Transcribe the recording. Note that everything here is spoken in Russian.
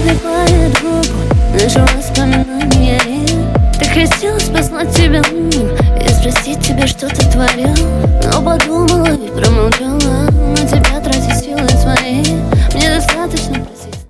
прибивает губу наши воспоминания. Так хотелось послать тебе луну и спросить тебя, что ты творил.